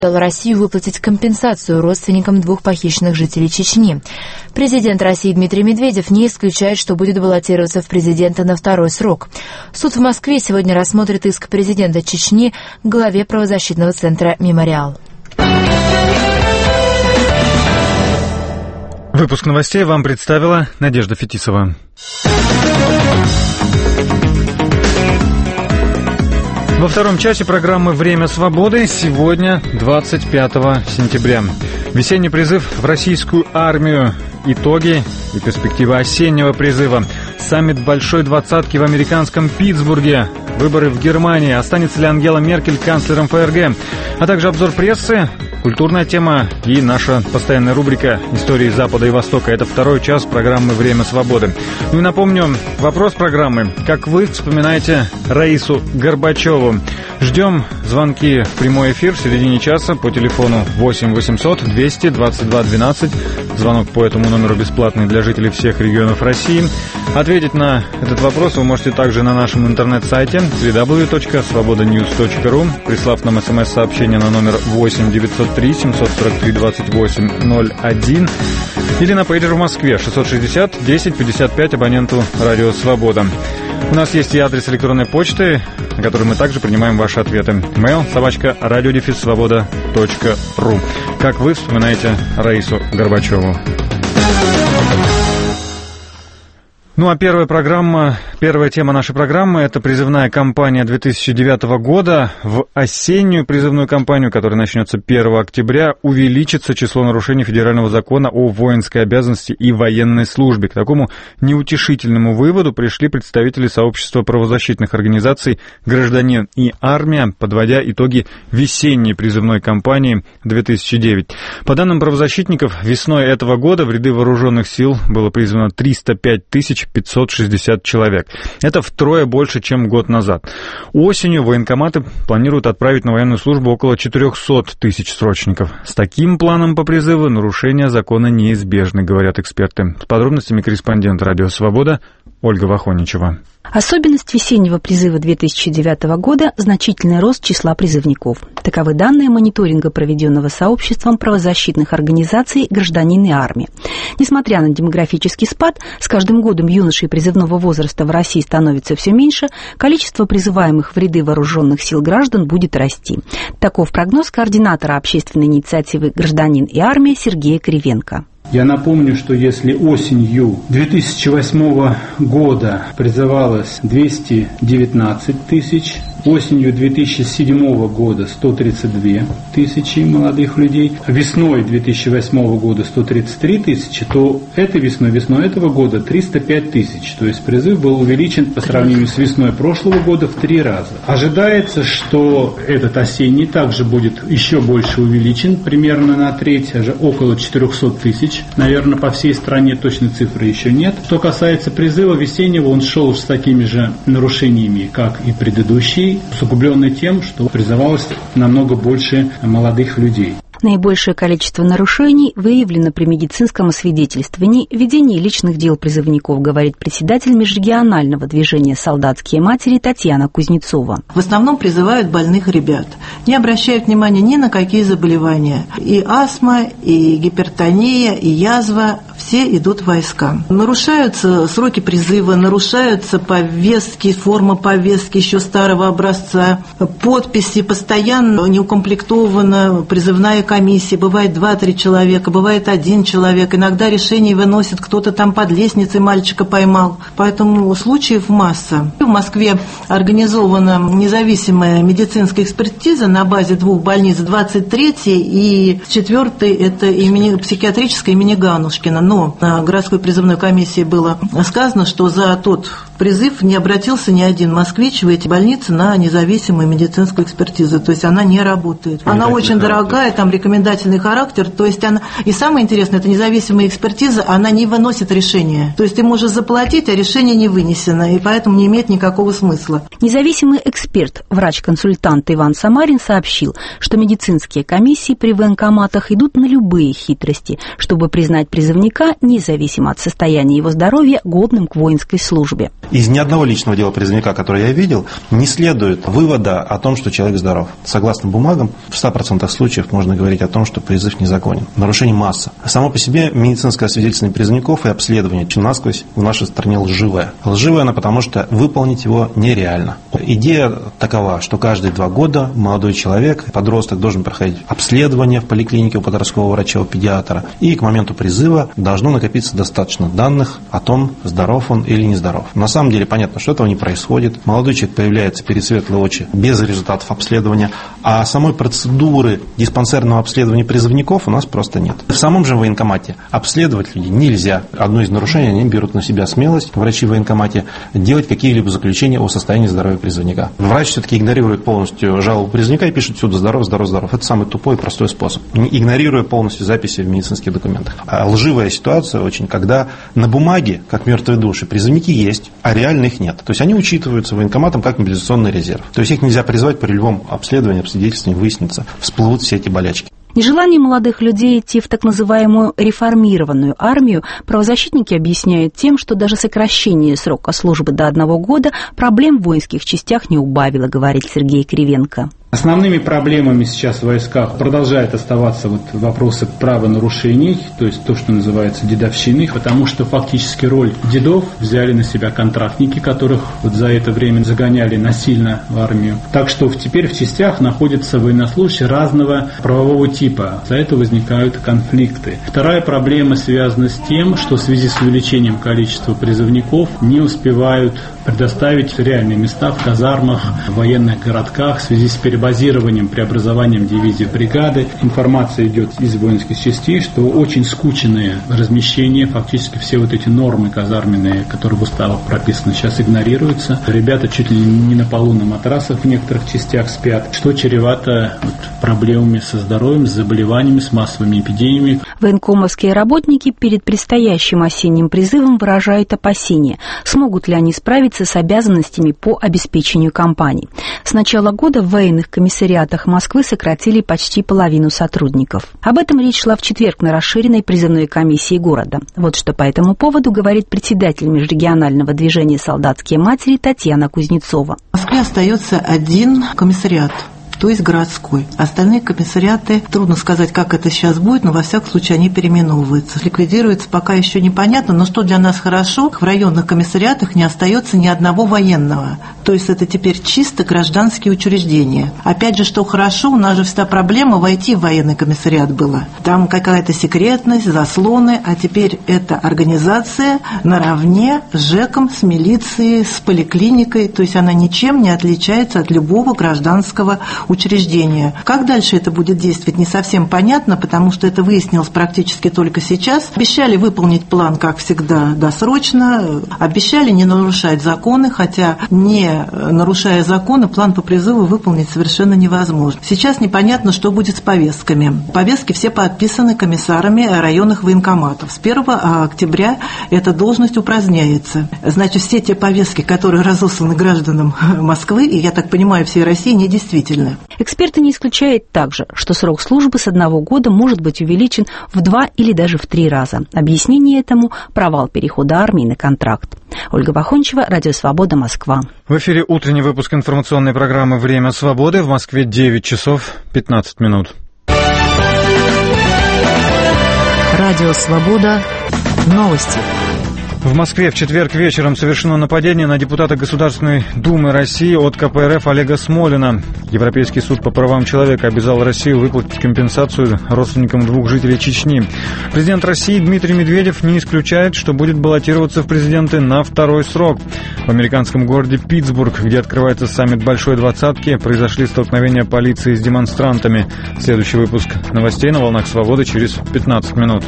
Россию выплатить компенсацию родственникам двух похищенных жителей Чечни. Президент России Дмитрий Медведев не исключает, что будет баллотироваться в президенты на второй срок. Суд в Москве сегодня рассмотрит иск президента Чечни к главе правозащитного центра «Мемориал». Выпуск новостей вам представила Надежда Фетисова. Во втором часе программы «Время свободы» сегодня, 25 сентября. Весенний призыв в российскую армию, итоги и перспективы осеннего призыва. Саммит Большой Двадцатки в американском Питтсбурге. Выборы в Германии. Останется ли Ангела Меркель канцлером ФРГ? А также обзор прессы, культурная тема и наша постоянная рубрика «Истории Запада и Востока». Это второй час программы «Время свободы». Ну и напомню, вопрос программы. Как вы вспоминаете Раису Горбачеву? Ждем звонки в прямой эфир в середине часа по телефону 8 800 222 12. Звонок по этому номеру бесплатный для жителей всех регионов России. Ответить на этот вопрос вы можете также на нашем интернет-сайте www.svobodanews.ru, прислав нам смс-сообщение на номер 8 903 743 28 01 или на пейджер в Москве 660 10 55 абоненту «Радио Свобода». У нас есть и адрес электронной почты, на который мы также принимаем ваши ответы. mail@radio-svoboda.ru. Как вы вспоминаете Раису Горбачеву? Ну а первая тема нашей программы – это призывная кампания 2009 года. В осеннюю призывную кампанию, которая начнется 1 октября, увеличится число нарушений федерального закона о воинской обязанности и военной службе. К такому неутешительному выводу пришли представители сообщества правозащитных организаций «Гражданин и армия», подводя итоги весенней призывной кампании 2009. По данным правозащитников, весной этого года в ряды вооруженных сил было призвано 305 560 человек. Это втрое больше, чем год назад. Осенью военкоматы планируют отправить на военную службу около 400 тысяч срочников. С таким планом по призыву нарушения закона неизбежны, говорят эксперты. С подробностями корреспондент «Радио Свобода» Ольга Вахоничева. Особенность весеннего призыва 2009 года – значительный рост числа призывников. Таковы данные мониторинга, проведенного сообществом правозащитных организаций «Гражданин и армия». Несмотря на демографический спад, с каждым годом юношей призывного возраста в России становится все меньше, количество призываемых в ряды вооруженных сил граждан будет расти. Таков прогноз координатора общественной инициативы «Гражданин и армия» Сергея Кривенко. Я напомню, что если осенью 2008 года призывалось 219 тысяч, осенью 2007 года 132 тысячи молодых людей, весной 2008 года 133 тысячи, то этой весной этого года 305 тысяч. То есть призыв был увеличен по сравнению с весной прошлого года в 3 раза. Ожидается, что этот осенний также будет еще больше увеличен, примерно на треть, около 400 тысяч. Наверное, по всей стране точной цифры еще нет. Что касается призыва весеннего, он шел с такими же нарушениями, как и предыдущий, усугубленный тем, что призывалось намного больше молодых людей. Наибольшее количество нарушений выявлено при медицинском освидетельствовании, ведении личных дел призывников, говорит председатель межрегионального движения «Солдатские матери» Татьяна Кузнецова. В основном призывают больных ребят, не обращают внимания ни на какие заболевания. И астма, и гипертония, и язва – все идут в войска. Нарушаются сроки призыва, нарушаются повестки, форма повестки еще старого образца, подписи, постоянно не укомплектована призывная комиссия, бывает 2-3 человека, бывает 1 человек, иногда решение выносит, кто-то там под лестницей мальчика поймал, поэтому случаев масса. В Москве организована независимая медицинская экспертиза на базе 2 больниц, 23-й и 4-й, это психиатрическая имени Ганушкина, но на городской призывной комиссии было сказано, что за тот призыв не обратился ни один москвич в эти больницы на независимую медицинскую экспертизу, то есть она не работает. Она очень дорогая, там рекомендательный характер, то есть она, и самое интересное, это независимая экспертиза, она не выносит решение, то есть ты можешь заплатить, а решение не вынесено, и поэтому не имеет никакого смысла. Независимый эксперт, врач-консультант Иван Самарин сообщил, что медицинские комиссии при военкоматах идут на любые хитрости, чтобы признать призывника, независимо от состояния его здоровья, годным к воинской службе. Из ни одного личного дела призывника, которое я видел, не следует вывода о том, что человек здоров. Согласно бумагам, в 100% случаев можно говорить о том, что призыв незаконен. Нарушений масса. Само по себе медицинское освидетельствование призывников и обследование насквозь в нашей стране лживое. Лживое оно потому, что выполнить его нереально. Идея такова, что каждые 2 года молодой человек, подросток, должен проходить обследование в поликлинике у подросткового врача, у педиатра, и к моменту призыва должно накопиться достаточно данных о том, здоров он или нездоров. На самом деле понятно, что этого не происходит. Молодой человек появляется перед светлой очи без результатов обследования, а самой процедуры диспансерного обследования призывников у нас просто нет. В самом же военкомате обследовать людей нельзя. Одно из нарушений, они берут на себя смелость, врачи в военкомате, делать какие-либо заключения о состоянии здоровья призывника. Врач все-таки игнорирует полностью жалобу призывника и пишет всюду здоров, здоров, здоров. Это самый тупой и простой способ, игнорируя полностью записи в медицинских документах. А лживая ситуация очень, когда на бумаге, как мертвые души, призывники есть, а реально их нет. То есть они учитываются военкоматом как мобилизационный резерв. То есть их нельзя призвать при любом обследовании, обследовательстве, выяснится, всплывут все эти болячки. Нежелание молодых людей идти в так называемую реформированную армию правозащитники объясняют тем, что даже сокращение срока службы до 1 года проблем в воинских частях не убавило, говорит Сергей Кривенко. Основными проблемами сейчас в войсках продолжают оставаться вопросы правонарушений, то есть то, что называется дедовщиной, потому что фактически роль дедов взяли на себя контрактники, которых за это время загоняли насильно в армию. Так что теперь в частях находятся военнослужащие разного правового типа. За это возникают конфликты. Вторая проблема связана с тем, что в связи с увеличением количества призывников не успевают предоставить реальные места в казармах, в военных городках в связи с перебазированием, преобразованием дивизии, бригады. Информация идет из воинских частей, что очень скученные размещения, фактически все эти нормы казарменные, которые в уставах прописаны, сейчас игнорируются. Ребята чуть ли не на полу на матрасах в некоторых частях спят, что чревато проблемами со здоровьем, с заболеваниями, с массовыми эпидемиями. Военкомовские работники перед предстоящим осенним призывом выражают опасения, смогут ли они справиться с обязанностями по обеспечению кампаний. С начала года в военных комиссариатах Москвы сократили почти половину сотрудников. Об этом речь шла в четверг на расширенной призывной комиссии города. Вот что по этому поводу говорит председатель межрегионального движения «Солдатские матери» Татьяна Кузнецова. В Москве остается 1 комиссариат, то есть городской. Остальные комиссариаты, трудно сказать, как это сейчас будет, но во всяком случае они переименовываются. Ликвидируется пока еще непонятно, но что для нас хорошо, в районных комиссариатах не остается ни одного военного. То есть это теперь чисто гражданские учреждения. Опять же, что хорошо, у нас же всегда проблема войти в военный комиссариат была. Там какая-то секретность, заслоны, а теперь это организация наравне с ЖЭКом, с милицией, с поликлиникой. То есть она ничем не отличается от любого гражданского учреждения. Как дальше это будет действовать, не совсем понятно, потому что это выяснилось практически только сейчас. Обещали выполнить план, как всегда, досрочно, обещали не нарушать законы, хотя не нарушая законы, план по призыву выполнить совершенно невозможно. Сейчас непонятно, что будет с повестками. Повестки все подписаны комиссарами районных военкоматов. С 1 октября эта должность упраздняется. Значит, все те повестки, которые разосланы гражданам Москвы, и, я так понимаю, всей России, недействительны. Эксперты не исключают также, что срок службы с 1 года может быть увеличен в 2 или даже в 3 раза. Объяснение этому – провал перехода армии на контракт. Ольга Бахончева, Радио Свобода, Москва. В эфире утренний выпуск информационной программы «Время свободы». В Москве 9 часов 15 минут. Радио Свобода. Новости. В Москве в четверг вечером совершено нападение на депутата Государственной Думы России от КПРФ Олега Смолина. Европейский суд по правам человека обязал Россию выплатить компенсацию родственникам 2 жителей Чечни. Президент России Дмитрий Медведев не исключает, что будет баллотироваться в президенты на 2-й срок. В американском городе Питтсбург, где открывается саммит Большой Двадцатки, произошли столкновения полиции с демонстрантами. Следующий выпуск новостей на волнах Свободы через 15 минут.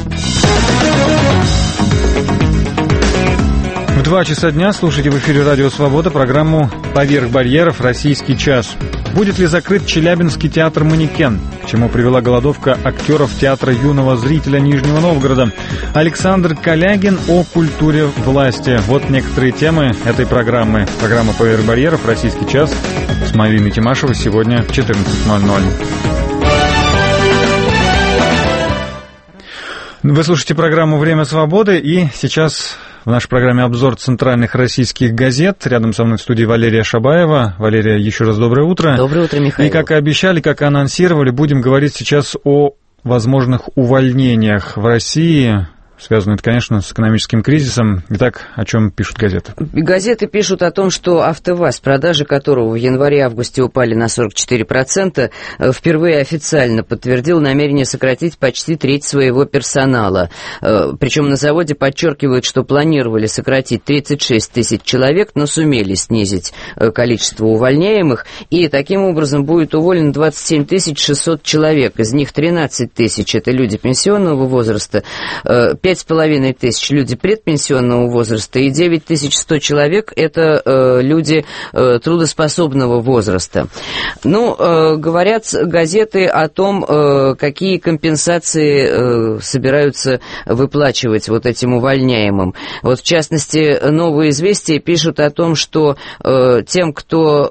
В 2 часа дня слушайте в эфире Радио Свобода программу «Поверх барьеров. Российский час». Будет ли закрыт Челябинский театр «Манекен», к чему привела голодовка актеров театра юного зрителя Нижнего Новгорода? Александр Калягин о культуре власти. Вот некоторые темы этой программы. Программа «Поверх барьеров. Российский час» с Мариной Тимашевой сегодня в 14:00. Вы слушаете программу «Время свободы», и сейчас в нашей программе обзор центральных российских газет. Рядом со мной в студии Валерия Шабаева. Валерия, еще раз доброе утро. Доброе утро, Михаил. И как и обещали, как и анонсировали, будем говорить сейчас о возможных увольнениях в России. Связано это, конечно, с экономическим кризисом. Итак, о чем пишут газеты? Газеты пишут о том, что АвтоВАЗ, продажи которого в январе-августе упали на 44%, впервые официально подтвердил намерение сократить почти треть своего персонала. Причем на заводе подчеркивают, что планировали сократить 36 тысяч человек, но сумели снизить количество увольняемых. И таким образом будет уволено 27 600 человек. Из них 13 тысяч – это люди пенсионного возраста, 5,5 тысяч люди предпенсионного возраста и 9100 человек – это люди трудоспособного возраста. Ну, говорят газеты о том, какие компенсации собираются выплачивать вот этим увольняемым. Вот, в частности, «Новые известия» пишут о том, что тем, кто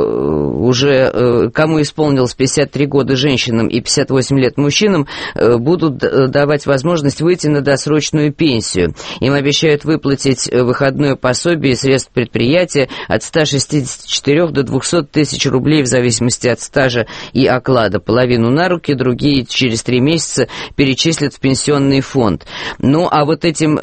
уже, кому исполнилось 53 года женщинам и 58 лет мужчинам, будут давать возможность выйти на досрочную пенсию. Им обещают выплатить выходное пособие и средств предприятия от 164 до 200 тысяч рублей в зависимости от стажа и оклада. Половину на руки, другие через 3 месяца перечислят в пенсионный фонд. Ну, а вот этим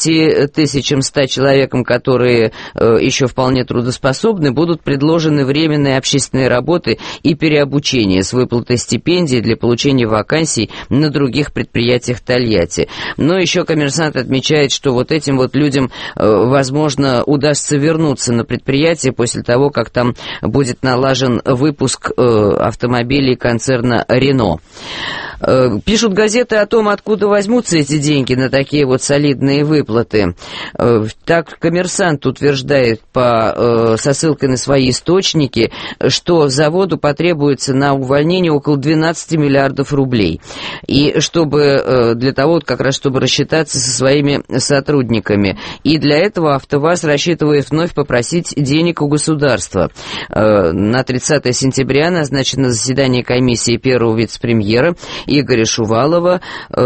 9100 человекам, которые еще вполне трудоспособны, будут предложены временные общественные работы и переобучение с выплатой стипендий для получения вакансий на других предприятиях Тольятти. Но еще «Коммерсант» отмечает, что вот этим вот людям, возможно, удастся вернуться на предприятие после того, как там будет налажен выпуск автомобилей концерна «Рено». Пишут газеты о том, откуда возьмутся эти деньги на такие вот солидные выплаты. Так, «Коммерсант» утверждает со ссылкой на свои источники, что заводу потребуется на увольнение около 12 миллиардов рублей. И чтобы для того, как раз чтобы рассчитаться со своими сотрудниками. И для этого АвтоВАЗ рассчитывает вновь попросить денег у государства. На 30 сентября назначено заседание комиссии первого вице-премьера Игоря Шувалова,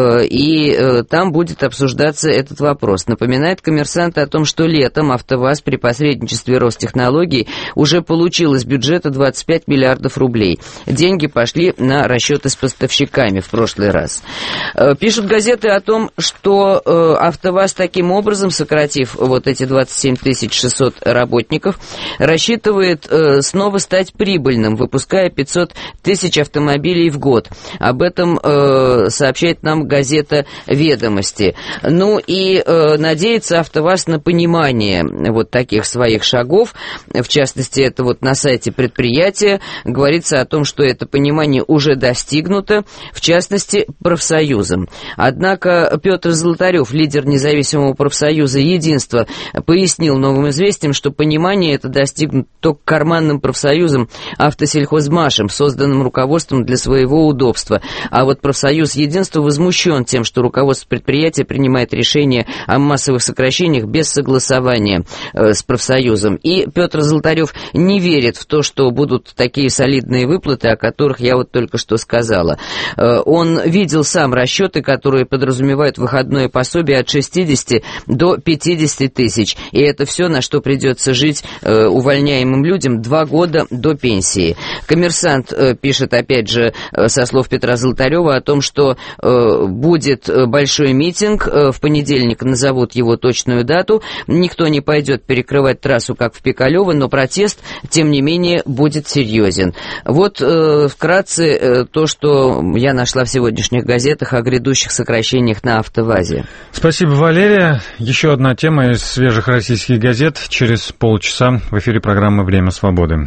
и там будет обсуждаться этот вопрос. Напоминает «Коммерсант» о том, что летом АвтоВАЗ при посредничестве Ростехнологий уже получил из бюджета 25 миллиардов рублей. Деньги пошли на расчеты с поставщиками в прошлый раз. Пишут газеты о том, что АвтоВАЗ таким образом, сократив вот эти 27 600 работников, рассчитывает снова стать прибыльным, выпуская 500 тысяч автомобилей в год. Об этом сообщает нам газета «Ведомости». Ну и надеется АвтоВАЗ на понимание вот таких своих шагов. В частности, это вот на сайте предприятия говорится о том, что это понимание уже достигнуто, в частности, профсоюзом. Однако Петр Золотарев, лидер независимого профсоюза «Единство», пояснил «Новым известиям», что понимание это достигнуто только карманным профсоюзом «Автосельхозмашем», созданным руководством для своего удобства. А вот профсоюз «Единство» возмущен тем, что руководство предприятия принимает решение о массовых сокращениях без согласования с профсоюзом. И Петр Золотарев не верит в то, что будут такие солидные выплаты, о которых я вот только что сказала. Он видел сам расчеты, которые подразумевают выходное пособие от 60 до 50 тысяч. И это все, на что придется жить увольняемым людям 2 года до пенсии. «Коммерсант» пишет, опять же, со слов Петра Золотарева, о том, что будет большой митинг. В понедельник назовут его точную дату. Никто не пойдет перекрывать трассу, как в Пикалево, но протест, тем не менее, будет серьезен. Вот вкратце то, что я нашла в сегодняшних газетах о грядущих сокращениях на АвтоВАЗе. Спасибо, Валерия. Еще одна тема из свежих российских газет. Через полчаса в эфире программы «Время свободы».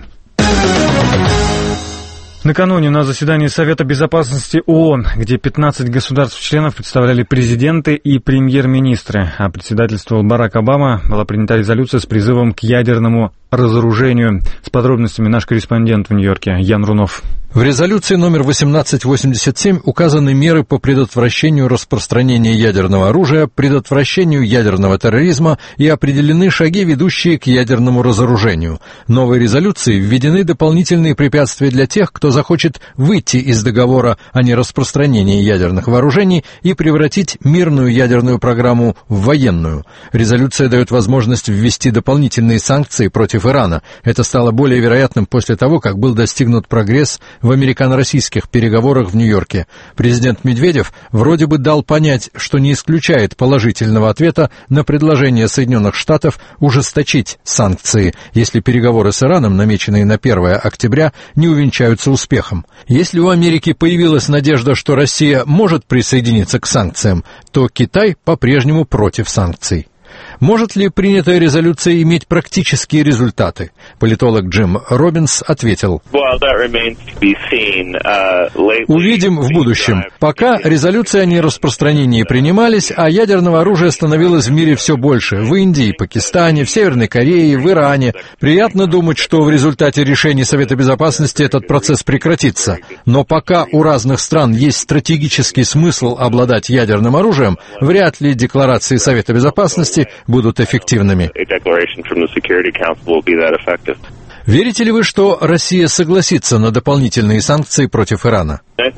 Накануне на заседании Совета Безопасности ООН, где 15 государств-членов представляли президенты и премьер-министры, а председательствовал Барак Обама, была принята резолюция с призывом к ядерному разоружению. С подробностями наш корреспондент в Нью-Йорке Ян Рунов. В резолюции номер 1887 указаны меры по предотвращению распространения ядерного оружия, предотвращению ядерного терроризма и определены шаги, ведущие к ядерному разоружению. В новой резолюции введены дополнительные препятствия для тех, кто захочет выйти из договора о нераспространении ядерных вооружений и превратить мирную ядерную программу в военную. Резолюция дает возможность ввести дополнительные санкции против Ирана. Это стало более вероятным после того, как был достигнут прогресс в американо-российских переговорах в Нью-Йорке. Президент Медведев вроде бы дал понять, что не исключает положительного ответа на предложение Соединенных Штатов ужесточить санкции, если переговоры с Ираном, намеченные на 1 октября, не увенчаются успехом. Если у Америки появилась надежда, что Россия может присоединиться к санкциям, то Китай по-прежнему против санкций. Может ли принятая резолюция иметь практические результаты? Политолог Джим Робинс ответил: увидим в будущем. Пока резолюции о нераспространении принимались, а ядерного оружия становилось в мире все больше. В Индии, Пакистане, в Северной Корее, в Иране. Приятно думать, что в результате решений Совета Безопасности этот процесс прекратится. Но пока у разных стран есть стратегический смысл обладать ядерным оружием, вряд ли декларации Совета Безопасности будут эффективными. Верите ли вы, что Россия согласится на дополнительные санкции против Ирана?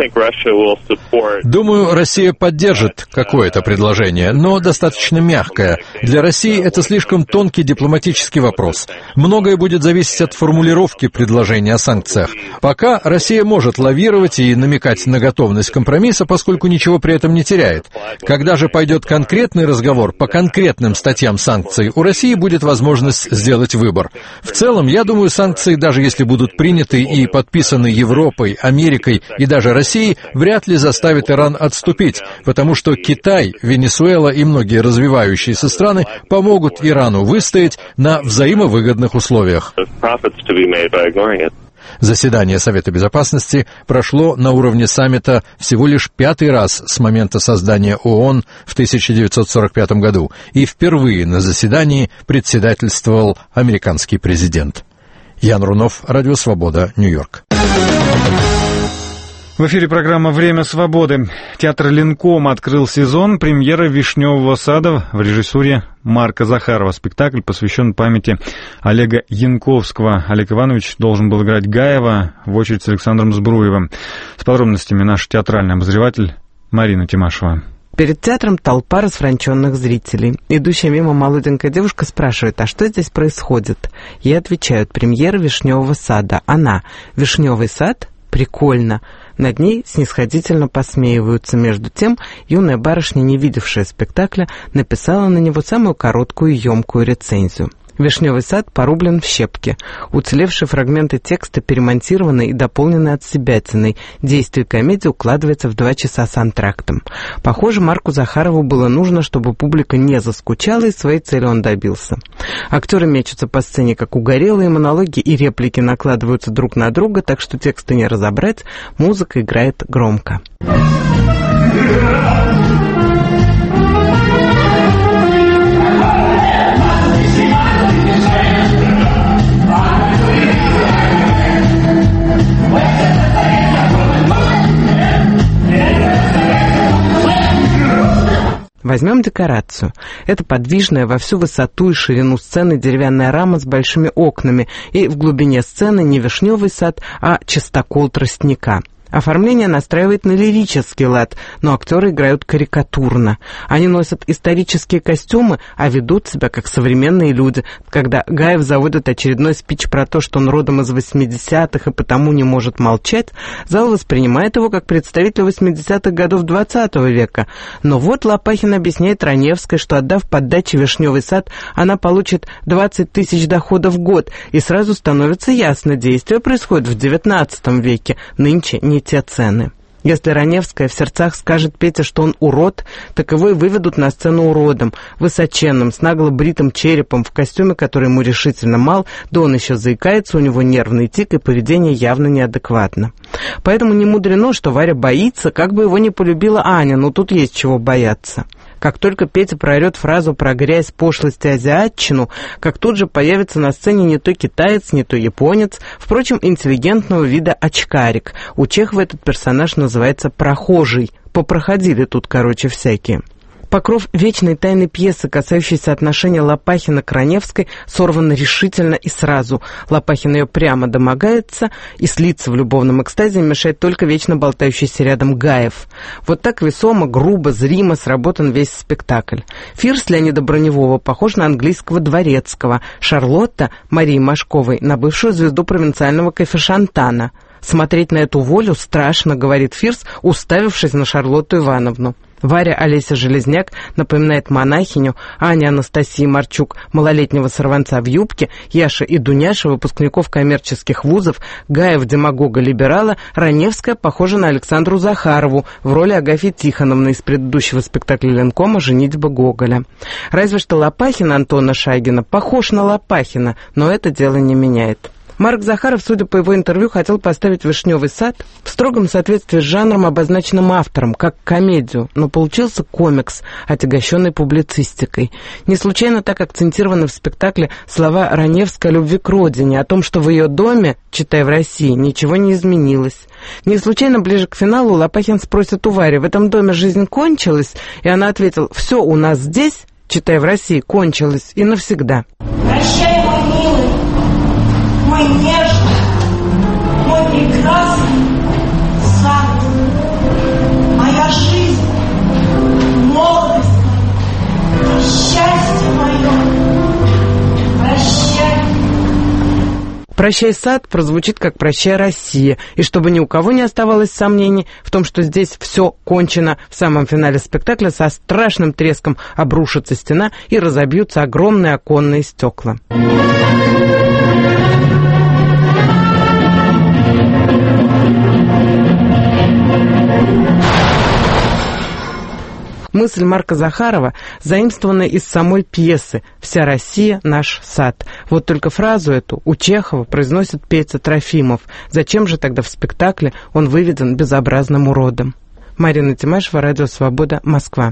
Думаю, Россия поддержит какое-то предложение, но достаточно мягкое. Для России это слишком тонкий дипломатический вопрос. Многое будет зависеть от формулировки предложения о санкциях. Пока Россия может лавировать и намекать на готовность компромисса, поскольку ничего при этом не теряет. Когда же пойдет конкретный разговор по конкретным статьям санкций, у России будет возможность сделать выбор. В целом, я думаю, санкции, даже если будут приняты и подписаны Европой, Америкой и даже Россией, вряд ли заставит Иран отступить, потому что Китай, Венесуэла и многие развивающиеся страны помогут Ирану выстоять на взаимовыгодных условиях. Заседание Совета Безопасности прошло на уровне саммита всего лишь 5-й раз с момента создания ООН в 1945 году, и впервые на заседании председательствовал американский президент. Ян Рунов, Радио Свобода, Нью-Йорк. В эфире программа «Время свободы». Театр «Ленком» открыл сезон. Премьера «Вишневого сада» в режиссуре Марка Захарова. Спектакль посвящен памяти Олега Янковского. Олег Иванович должен был играть Гаева в очередь с Александром Збруевым. С подробностями наш театральный обозреватель Марина Тимашева. Перед театром толпа расфранченных зрителей. Идущая мимо молоденькая девушка спрашивает: а что здесь происходит? Ей отвечают: премьера «Вишневого сада». Она: «Вишневый сад? Прикольно». Над ней снисходительно посмеиваются. Между тем, юная барышня, не видевшая спектакля, написала на него самую короткую и емкую рецензию. «Вишневый сад» порублен в щепки. Уцелевшие фрагменты текста перемонтированы и дополнены отсебятиной. Действие комедии укладывается в 2 часа с антрактом. Похоже, Марку Захарову было нужно, чтобы публика не заскучала, и своей цели он добился. Актеры мечутся по сцене, как угорелые, монологи и реплики накладываются друг на друга, так что тексты не разобрать, музыка играет громко. Возьмем декорацию. Это подвижная во всю высоту и ширину сцены деревянная рама с большими окнами, и в глубине сцены не вишневый сад, а чистокол тростника. Оформление настраивает на лирический лад, но актеры играют карикатурно. Они носят исторические костюмы, а ведут себя как современные люди. Когда Гаев заводит очередной спич про то, что он родом из 80-х и потому не может молчать, зал воспринимает его как представителя 80-х годов 20 века. Но вот Лопахин объясняет Раневской, что, отдав под даче «Вишневый сад», она получит 20 тысяч дохода в год, и сразу становится ясно, действие происходит в 19 веке, нынче не те цены. Если Раневская в сердцах скажет Пете, что он урод, так его и выведут на сцену уродом, высоченным, с нагло бритым черепом, в костюме, который ему решительно мал, да он еще заикается, у него нервный тик, и поведение явно неадекватно. Поэтому не мудрено, что Варя боится, как бы его не полюбила Аня, но тут есть чего бояться. Как только Петя проорет фразу про грязь, пошлость и азиатчину, как тут же появится на сцене не то китаец, не то японец, впрочем, интеллигентного вида очкарик. У Чехова этот персонаж называется «прохожий». Попроходили тут, короче, всякие. Покров вечной тайны пьесы, касающейся отношения Лопахина к Раневской, сорван решительно и сразу. Лопахин ее прямо домогается, и слиться в любовном экстазе мешает только вечно болтающийся рядом Гаев. Вот так весомо, грубо, зримо сработан весь спектакль. Фирс Леонида Броневого похож на английского дворецкого, Шарлотта Марии Машковой на бывшую звезду провинциального кафе-шантана. «Смотреть на эту волю страшно», — говорит Фирс, уставившись на Шарлотту Ивановну. Варя Олеся Железняк напоминает монахиню, Аня Анастасия Марчук — малолетнего сорванца в юбке, Яша и Дуняша — выпускников коммерческих вузов, Гаев — демагога-либерала, Раневская похожа на Александру Захарову в роли Агафьи Тихоновны из предыдущего спектакля Ленкома «Женитьба Гоголя». Разве что Лопахин Антона Шайгина похож на Лопахина, но это дело не меняет. Марк Захаров, судя по его интервью, хотел поставить «Вишневый сад» в строгом соответствии с жанром, обозначенным автором, как комедию, но получился комикс, отягощенный публицистикой. Не случайно так акцентированы в спектакле слова Раневской о любви к родине, о том, что в ее доме, читай в России, ничего не изменилось. Не случайно ближе к финалу Лопахин спросит у Вари: «В этом доме жизнь кончилась?» И она ответила: «Все у нас здесь, читай в России, кончилось и навсегда». Прощай, мой милый, мой нежный, мой прекрасный сад, моя жизнь, молодость моя, счастье мое, прощай. «Прощай, сад» прозвучит как «Прощай, Россия», и чтобы ни у кого не оставалось сомнений в том, что здесь все кончено, в самом финале спектакля со страшным треском обрушится стена и разобьются огромные оконные стекла. Мысль Марка Захарова заимствована из самой пьесы «Вся Россия – наш сад». Вот только фразу эту у Чехова произносит Петя Трофимов. Зачем же тогда в спектакле он выведен безобразным уродом? Марина Тимашева, Радио Свобода, Москва.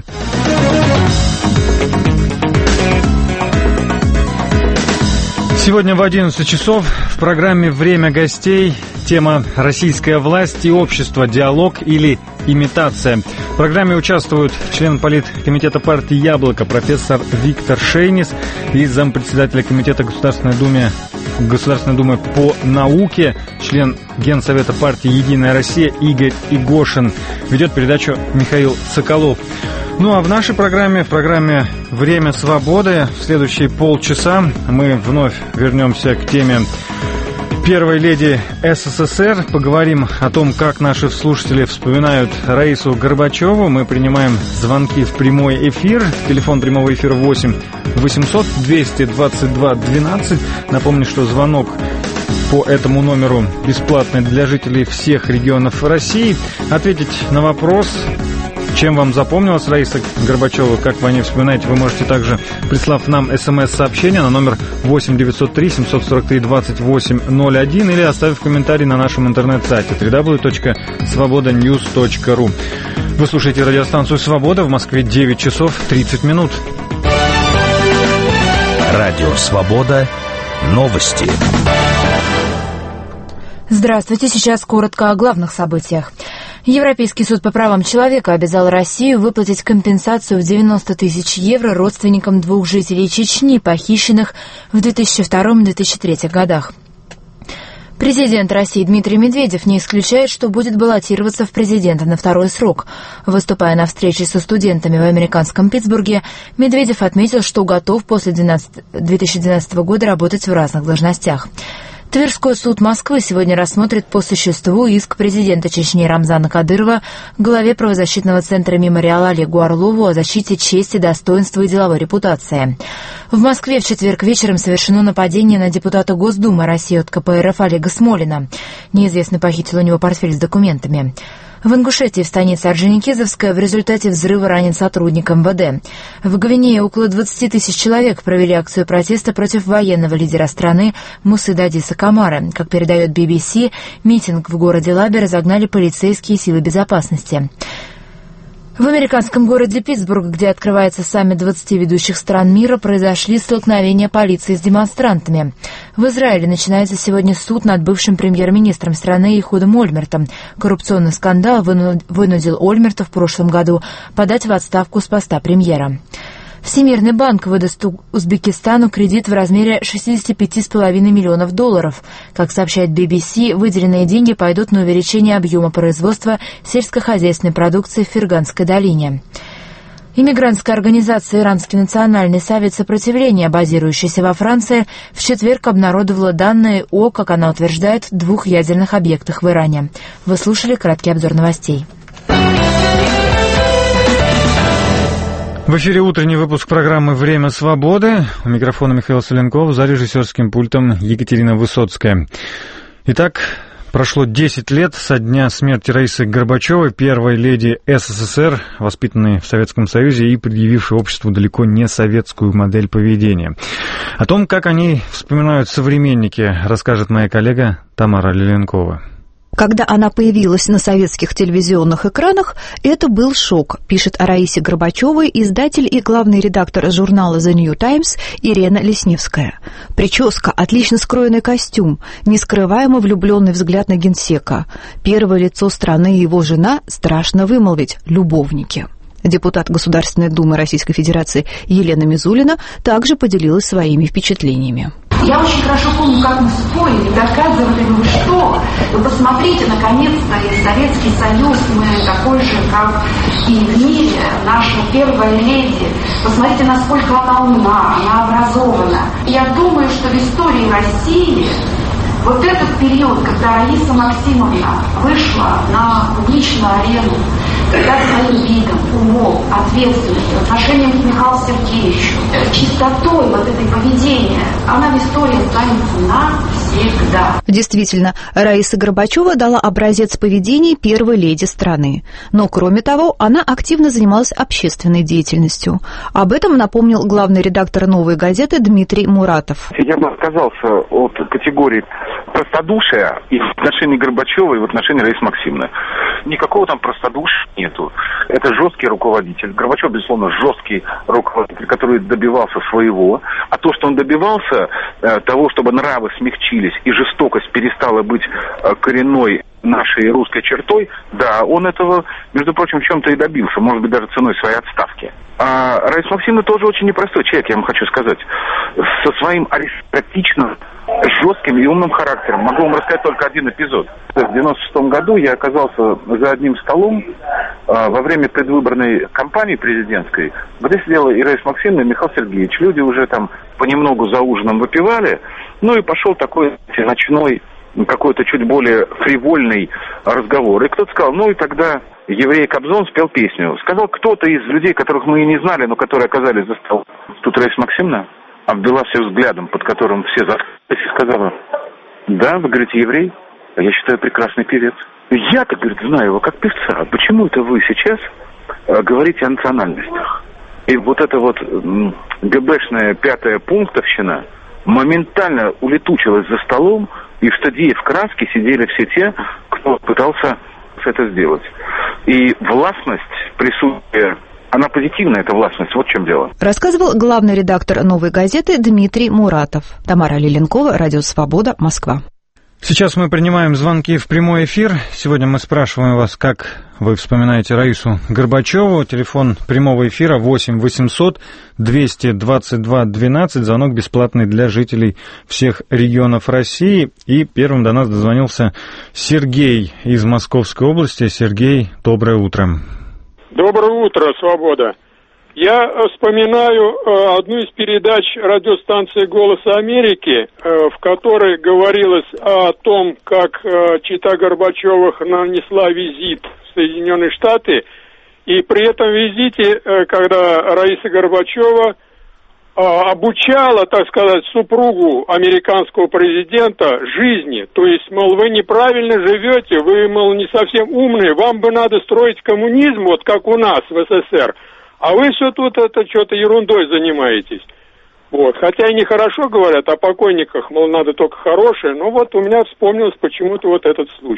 Сегодня в 11 часов в программе «Время гостей» тема «Российская власть и общество. Диалог или имитация». В программе участвуют член политкомитета партии «Яблоко» профессор Виктор Шейнис и зампредседателя комитета Государственной Думы по науке, член Генсовета партии «Единая Россия» Игорь Игошин. Ведет передачу Михаил Соколов. Ну а в нашей программе, в программе «Время свободы», в следующие полчаса мы вновь вернемся к теме первой леди СССР. Поговорим о том, как наши слушатели вспоминают Раису Горбачеву. Мы принимаем звонки в прямой эфир. Телефон прямого эфира 8 800 222 12. Напомню, что звонок по этому номеру бесплатный для жителей всех регионов России. Ответить на вопрос, чем вам запомнилась Раиса Горбачева, как вы о ней вспоминаете, вы можете также, прислав нам смс-сообщение на номер 8 903 743 2801 или оставив комментарий на нашем интернет-сайте www.svobodanews.ru. Вы слушаете радиостанцию «Свобода», в Москве 9 часов 30 минут. Радио «Свобода». Новости. Здравствуйте, сейчас коротко о главных событиях. Европейский суд по правам человека обязал Россию выплатить компенсацию в 90 тысяч евро родственникам двух жителей Чечни, похищенных в 2002-2003 годах. Президент России Дмитрий Медведев не исключает, что будет баллотироваться в президенты на второй срок. Выступая на встрече со студентами в американском Питтсбурге, Медведев отметил, что готов после 2012 года работать в разных должностях. Тверской суд Москвы сегодня рассмотрит по существу иск президента Чечни Рамзана Кадырова главе правозащитного центра «Мемориал» Олегу Орлову о защите чести, достоинства и деловой репутации. В Москве в четверг вечером совершено нападение на депутата Госдумы России от КПРФ Олега Смолина. Неизвестный похитил у него портфель с документами. В Ингушетии, в станице Орджоникидзевская, в результате взрыва ранен сотрудник МВД. В Гвинее около 20 тысяч человек провели акцию протеста против военного лидера страны Мусы Дадиса Камары. Как передает BBC, митинг в городе Лабе разогнали полицейские силы безопасности. В американском городе Питтсбург, где открывается саммит 20 ведущих стран мира, произошли столкновения полиции с демонстрантами. В Израиле начинается сегодня суд над бывшим премьер-министром страны Эхудом Ольмертом. Коррупционный скандал вынудил Ольмерта в прошлом году подать в отставку с поста премьера. Всемирный банк выдаст Узбекистану кредит в размере $65,5 миллионов. Как сообщает BBC, выделенные деньги пойдут на увеличение объема производства сельскохозяйственной продукции в Ферганской долине. Иммигрантская организация «Иранский национальный совет сопротивления», базирующаяся во Франции, в четверг обнародовала данные о, как она утверждает, 2 ядерных объектах в Иране. Вы слушали краткий обзор новостей. В эфире утренний выпуск программы «Время свободы». У микрофона Михаил Соленков, за режиссерским пультом Екатерина Высоцкая. Итак, прошло 10 лет со дня смерти Раисы Горбачевой, первой леди СССР, воспитанной в Советском Союзе и предъявившей обществу далеко не советскую модель поведения. О том, как о ней вспоминают современники, расскажет моя коллега Тамара Лиленкова. Когда она появилась на советских телевизионных экранах, это был шок, пишет о Раисе Горбачевой издатель и главный редактор журнала The New Times Ирена Лесневская. Прическа, отлично скроенный костюм, нескрываемо влюбленный взгляд на генсека. Первое лицо страны и его жена, страшно вымолвить, любовники. Депутат Государственной Думы Российской Федерации Елена Мизулина также поделилась своими впечатлениями. Я очень хорошо помню, как мы спорили, доказывали, что вы посмотрите, наконец-то, и Советский Союз, мы такой же, как и в мире, наша первая леди. Посмотрите, насколько она умна, она образована. Я думаю, что в истории России вот этот период, когда Раиса Максимовна вышла на публичную арену, когда своим видом, умом, ответственностью, отношением к Михаилу Сергеевичу, чистотой вот этой поведения, она в истории останется навсегда. Действительно, Раиса Горбачева дала образец поведения первой леди страны. Но, кроме того, она активно занималась общественной деятельностью. Об этом напомнил главный редактор «Новой газеты» Дмитрий Муратов. Я бы отказался от категории простодушия и в отношении Горбачевой, и в отношении Раисы Максимовны. Никакого там простодушия нету. Это жесткий руководитель. Горбачев, безусловно, жесткий руководитель, который добивался своего. А то, что он добивался того, чтобы нравы смягчились и жестокость перестала быть коренной нашей русской чертой, да, он этого, между прочим, в чем-то и добился, может быть, даже ценой своей отставки. А Раиса Максимовна тоже очень непростой человек, я вам хочу сказать, со своим аристократичным, жестким и умным характером. Могу вам рассказать только один эпизод. В 96-м году я оказался за одним столом во время предвыборной кампании президентской, где сидела и Раиса Максимовна, и Михаил Сергеевич. Люди уже там понемногу за ужином выпивали, ну и пошел такой ночной, какой-то чуть более фривольный разговор. И кто-то сказал, ну и тогда еврей Кобзон спел песню. Сказал кто-то из людей, которых мы и не знали, но которые оказались за столом. Тут Раиса Максимовна обвела все взглядом, под которым все заткнулись, и сказала, да, вы говорите, еврей, а я считаю, прекрасный певец. Я-то, говорит, знаю его как певца. А почему это вы сейчас говорите о национальностях? И вот эта вот ГБшная пятая пунктовщина моментально улетучилась за столом, и в стадии в краске сидели все те, кто пытался это сделать. И властность, присутствие, она позитивная, эта властность, вот в чем дело. Рассказывал главный редактор «Новой газеты» Дмитрий Муратов. Тамара Лиленкова, Радио Свобода, Москва. Сейчас мы принимаем звонки в прямой эфир. Сегодня мы спрашиваем вас, как вы вспоминаете Раису Горбачеву. Телефон прямого эфира 8 800 222 12. Звонок бесплатный для жителей всех регионов России. И первым до нас дозвонился Сергей из Московской области. Сергей, доброе утро. Доброе утро, Свобода. Я вспоминаю одну из передач радиостанции «Голоса Америки», в которой говорилось о том, как чета Горбачевых нанесла визит в Соединенные Штаты, и при этом визите, когда Раиса Горбачева обучала, так сказать, супругу американского президента жизни. То есть, мол, вы неправильно живете, вы, мол, не совсем умные, вам бы надо строить коммунизм, вот как у нас в СССР. А вы все тут это что-то ерундой занимаетесь. Вот. Хотя и нехорошо говорят о покойниках, мол, надо только хорошее, но вот у меня вспомнился почему-то вот этот случай.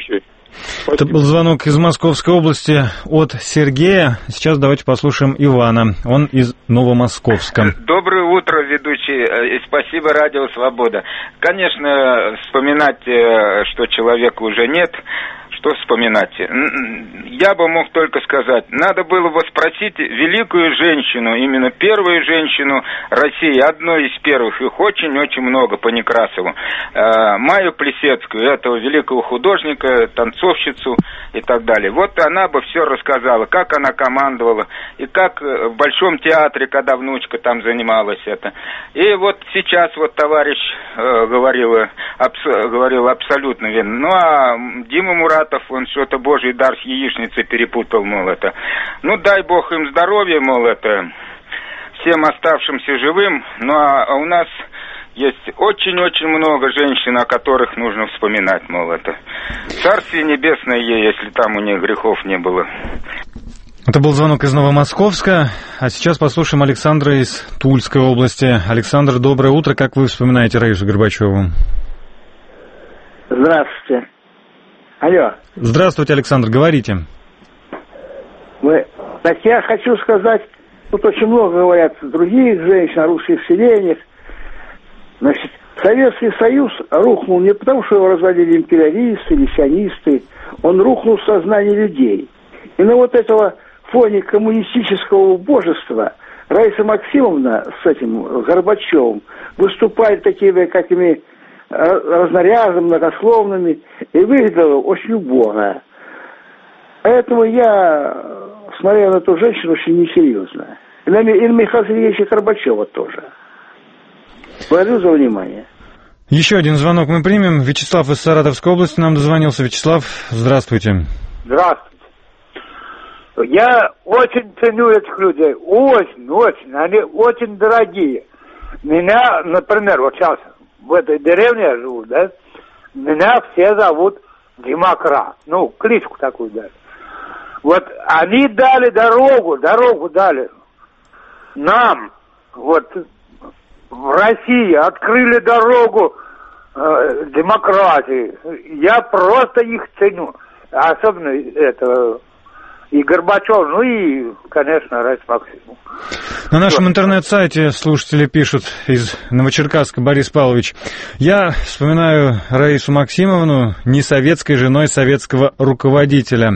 Это был звонок из Московской области от Сергея. Сейчас давайте послушаем Ивана. Он из Новомосковска. Доброе утро, ведущий. И спасибо, Радио Свобода. Конечно, вспоминать, что человека уже нет, что вспоминать? Я бы мог только сказать, надо было бы спросить великую женщину, именно первую женщину России, одной из первых, их очень-очень много по Некрасову, Майю Плисецкую, этого великого художника, танцовщицу и так далее. Вот она бы все рассказала, как она командовала, и как в Большом театре, когда внучка там занималась это. И вот сейчас вот товарищ говорил абсолютно верно. Ну, а Дима Муратов, он что-то божий дар с яичницей перепутал, мол, это. Ну, дай бог им здоровья, мол, это, всем оставшимся живым. Ну, а у нас есть очень-очень много женщин, о которых нужно вспоминать, мол, это. Царствие небесное ей, если там у них грехов не было. Это был звонок из Новомосковска. А сейчас послушаем Александра из Тульской области. Александр, доброе утро. Как вы вспоминаете Раису Горбачеву? Здравствуйте. Алло. Здравствуйте, Александр, говорите. Так я хочу сказать, тут очень много говорят других женщин о русских селениях. Значит, Советский Союз рухнул не потому, что его развалили империалисты или сионисты, он рухнул в сознании людей. И на вот этого фоне коммунистического убожества Раиса Максимовна с этим Горбачевым выступает такими, какими разнарядными, многословными, и выглядела очень убого. Поэтому я смотрел на эту женщину очень несерьезно. И на Михаила Сергеевича Горбачева тоже. Благодарю за внимание. Еще один звонок мы примем. Вячеслав из Саратовской области нам дозвонился. Вячеслав, здравствуйте. Здравствуйте. Я очень ценю этих людей. Очень. Они очень дорогие. Меня, например, вот сейчас в этой деревне я живу, да, меня все зовут Демократ. Ну, кличку такую дали. Вот они дали дорогу дали нам, вот, в России, открыли дорогу демократии. Я просто их ценю. Особенно это и Горбачев, ну и, конечно, Раиса Максимовна. На нашем интернет-сайте слушатели пишут из Новочеркасска, Борис Павлович: я вспоминаю Раису Максимовну не советской женой советского руководителя.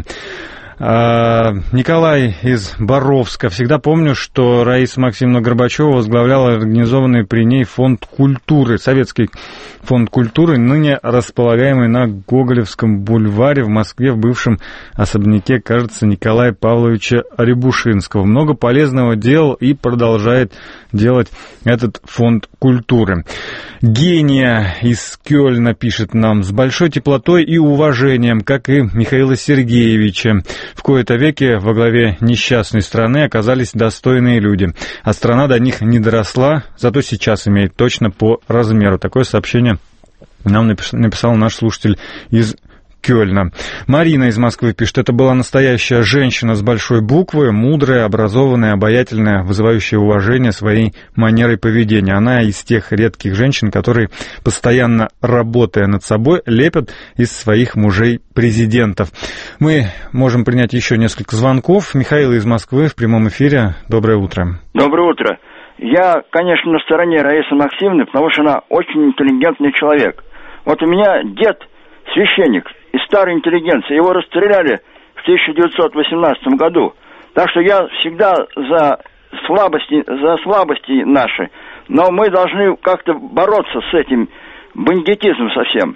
Николай из Боровска. Всегда помню, что Раиса Максимовна Горбачева возглавляла организованный при ней фонд культуры, советский фонд культуры, ныне располагаемый на Гоголевском бульваре в Москве, в бывшем особняке, кажется, Николая Павловича Рябушинского. Много полезного делал и продолжает делать этот фонд культуры. Гения из Кёльна пишет нам: с большой теплотой и уважением, как и Михаила Сергеевича. В кои-то веки во главе несчастной страны оказались достойные люди, а страна до них не доросла, зато сейчас имеет точно по размеру. Такое сообщение нам написал наш слушатель из Кёльна. Марина из Москвы пишет: это была настоящая женщина с большой буквы, мудрая, образованная, обаятельная, вызывающая уважение своей манерой поведения. Она из тех редких женщин, которые, постоянно работая над собой, лепят из своих мужей президентов. Мы можем принять еще несколько звонков. Михаил из Москвы в прямом эфире. Доброе утро. Доброе утро. Я, конечно, на стороне Раисы Максимовны, потому что она очень интеллигентный человек. Вот у меня дед священник из старой интеллигенции. Его расстреляли в 1918 году. Так что я всегда за слабости наши. Но мы должны как-то бороться с этим бандитизмом совсем.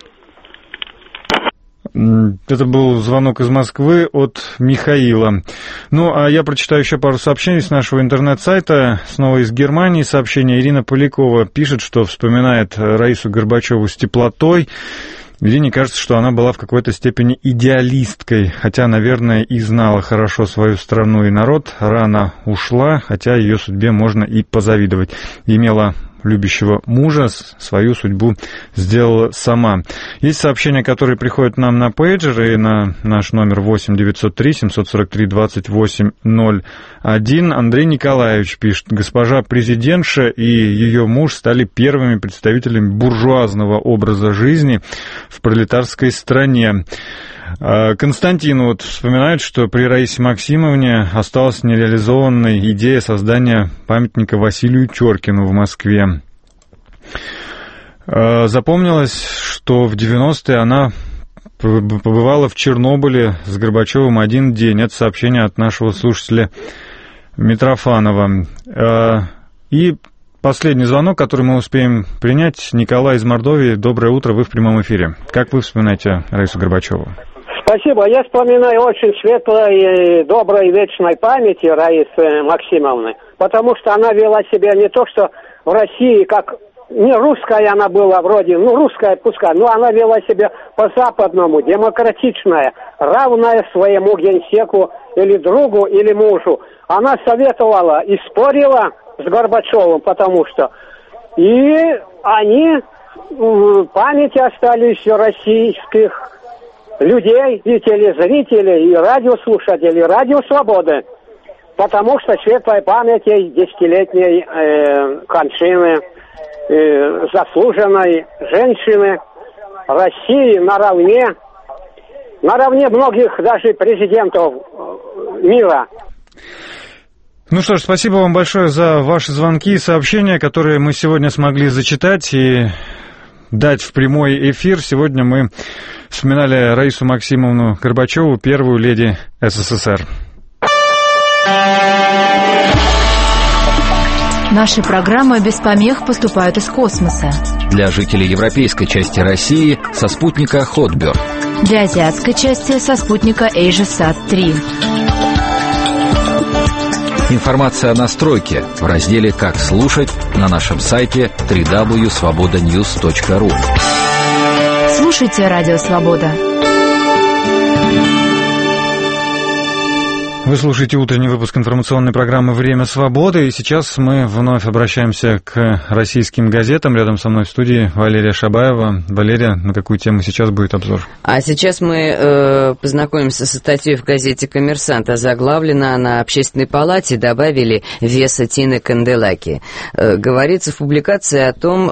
Это был звонок из Москвы от Михаила. Ну, а я прочитаю еще пару сообщений с нашего интернет-сайта. Снова из Германии сообщение. Ирина Полякова пишет, что вспоминает Раису Горбачеву с теплотой. Ирине кажется, что она была в какой-то степени идеалисткой, хотя, наверное, и знала хорошо свою страну и народ. Рано ушла, хотя ее судьбе можно и позавидовать. Имела любящего мужа, свою судьбу сделала сама. Есть сообщения, которые приходят нам на пейджер и на наш номер 8-903-743-28-01. Андрей Николаевич пишет: госпожа президентша и ее муж стали первыми представителями буржуазного образа жизни в пролетарской стране. Константин вот вспоминает, что при Раисе Максимовне осталась нереализованной идея создания памятника Василию Теркину в Москве. Запомнилось, что в 90-е она побывала в Чернобыле с Горбачевым один день. Это сообщение от нашего слушателя Митрофанова. И последний звонок, который мы успеем принять. Николай из Мордовии. Доброе утро, вы в прямом эфире. Как вы вспоминаете Раису Горбачеву? Спасибо. Я вспоминаю очень светлой, доброй, вечной памяти Раисы Максимовны, потому что она вела себя не то, что в России, как не русская она была вроде, русская пускай, но она вела себя по-западному, демократичная, равная своему генсеку или другу, или мужу. Она советовала и спорила с Горбачевым, потому что и они в памяти остались российских людей, и телезрителей, и радиослушателей, радио «Свободы», потому что светлая память ей десятилетней кончины заслуженной женщины России наравне многих даже президентов мира. Ну что ж, спасибо вам большое за ваши звонки и сообщения, которые мы сегодня смогли зачитать и дать в прямой эфир. Сегодня мы вспоминали Раису Максимовну Горбачеву, первую леди СССР. Наши программы без помех поступают из космоса. Для жителей европейской части России со спутника Hotbird. Для азиатской части со спутника AsiaSat-3. Информация о настройке в разделе «Как слушать» на нашем сайте www.svobodanews.ru. Слушайте Радио Свобода. Вы слушаете утренний выпуск информационной программы «Время свободы». И сейчас мы вновь обращаемся к российским газетам. Рядом со мной в студии Валерия Шабаева. Валерия, на какую тему сейчас будет обзор? А сейчас мы познакомимся со статьей в газете «Коммерсант». Озаглавлена она «Общественной палате добавили веса Тины Канделаки». Говорится в публикации о том,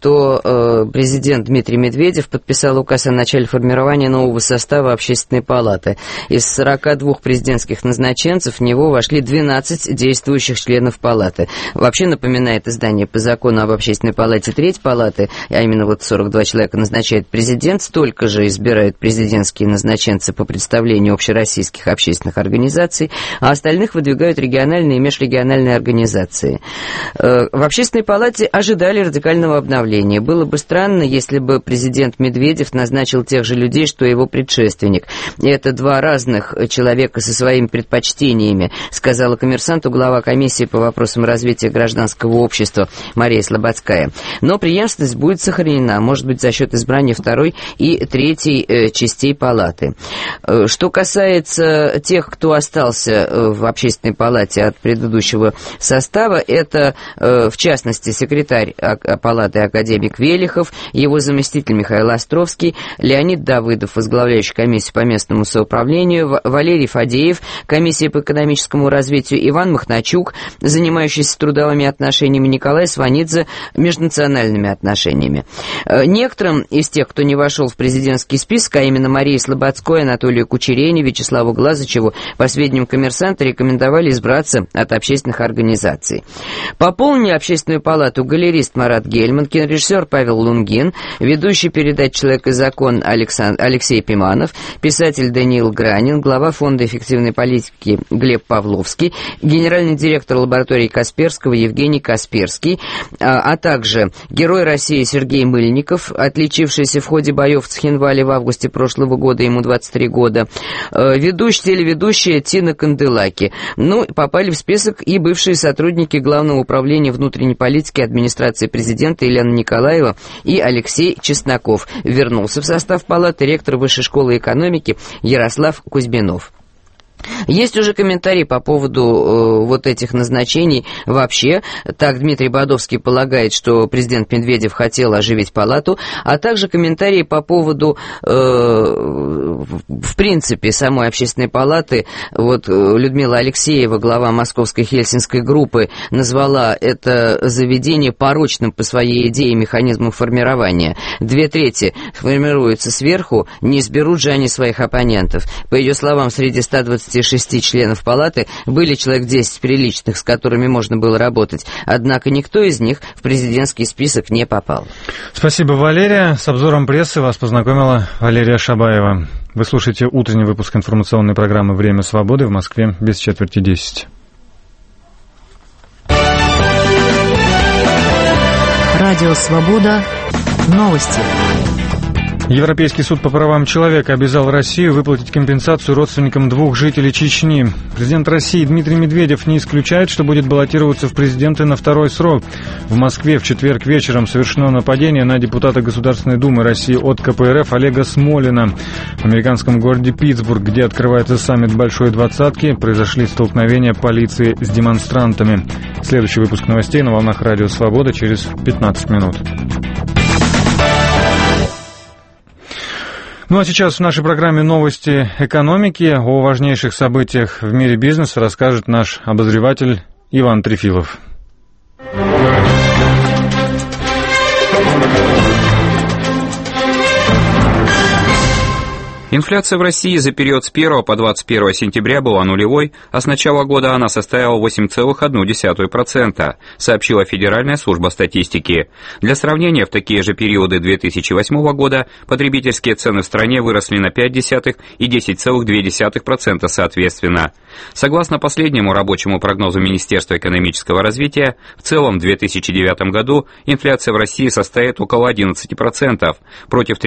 что президент Дмитрий Медведев подписал указ о начале формирования нового состава Общественной палаты. Из 42 президентских назначенцев в него вошли 12 действующих членов палаты. Вообще, напоминает издание, по закону об Общественной палате треть палаты, а именно вот 42 человека назначает президент, столько же избирают президентские назначенцы по представлению общероссийских общественных организаций, а остальных выдвигают региональные и межрегиональные организации. В Общественной палате ожидали радикального обновления. Было бы странно, если бы президент Медведев назначил тех же людей, что и его предшественник. И это два разных человека со своими предпочтениями, сказала «Коммерсанту» глава комиссии по вопросам развития гражданского общества Мария Слободская. Но преемственность будет сохранена, может быть, за счет избрания второй и третьей частей палаты. Что касается тех, кто остался в Общественной палате от предыдущего состава, это, в частности, секретарь палаты академик Велихов, его заместитель Михаил Островский, Леонид Давыдов, возглавляющий комиссию по местному самоуправлению, Валерий Фадеев, комиссия по экономическому развитию, Иван Махначук, занимающийся трудовыми отношениями, Николай Сванидзе, межнациональными отношениями. Некоторым из тех, кто не вошел в президентский список, а именно Марии Слободской, Анатолию Кучерене, Вячеславу Глазычеву, по сведениям «Коммерсанта», рекомендовали избраться от общественных организаций. Пополнили Общественную палату галерист Марат Гельман, кинорежиссер Павел Лунгин, ведущий передач «Человек и закон» Алексей Пиманов, писатель Даниил Гранин, глава фонда эффективной политики Глеб Павловский, генеральный директор лаборатории Касперского Евгений Касперский, а также герой России Сергей Мыльников, отличившийся в ходе боев в Цхинвале в августе прошлого года, ему 23 года, телеведущая Тина Канделаки. Ну, попали в список и бывшие сотрудники Главного управления внутренней политики администрации президента Елена Николаева и Алексей Чесноков. Вернулся в состав палаты ректор Высшей школы экономики Ярослав Кузьминов. Есть уже комментарии по поводу вот этих назначений вообще. Так, Дмитрий Бодовский полагает, что президент Медведев хотел оживить палату, а также комментарии по поводу, в принципе, самой общественной палаты. Вот Людмила Алексеева, глава Московской Хельсинской группы, назвала это заведение порочным по своей идее и механизму формирования. 2/3 формируются сверху, не изберут же они своих оппонентов. По ее словам, среди 126 членов палаты были человек 10 приличных, с которыми можно было работать, однако никто из них в президентский список не попал. Спасибо, Валерия. С обзором прессы вас познакомила Валерия Шабаева. Вы слушаете утренний выпуск информационной программы «Время свободы» в Москве без 9:45. Радио «Свобода». Новости. Европейский суд по правам человека обязал Россию выплатить компенсацию родственникам 2 жителей Чечни. Президент России Дмитрий Медведев не исключает, что будет баллотироваться в президенты на 2-й срок. В Москве в четверг вечером совершено нападение на депутата Государственной Думы России от КПРФ Олега Смолина. В американском городе Питтсбург, где открывается саммит Большой Двадцатки, произошли столкновения полиции с демонстрантами. Следующий выпуск новостей на волнах Радио Свобода через 15 минут. Ну а сейчас в нашей программе «Новости экономики» о важнейших событиях в мире бизнеса расскажет наш обозреватель Иван Трефилов. Инфляция в России за период с 1 по 21 сентября была нулевой, а с начала года она составила 8,1%, сообщила Федеральная служба статистики. Для сравнения, в такие же периоды 2008 года потребительские цены в стране выросли на 0,5 и 10,2% соответственно. Согласно последнему рабочему прогнозу Министерства экономического развития, в целом в 2009 году инфляция в России составит около 11%, против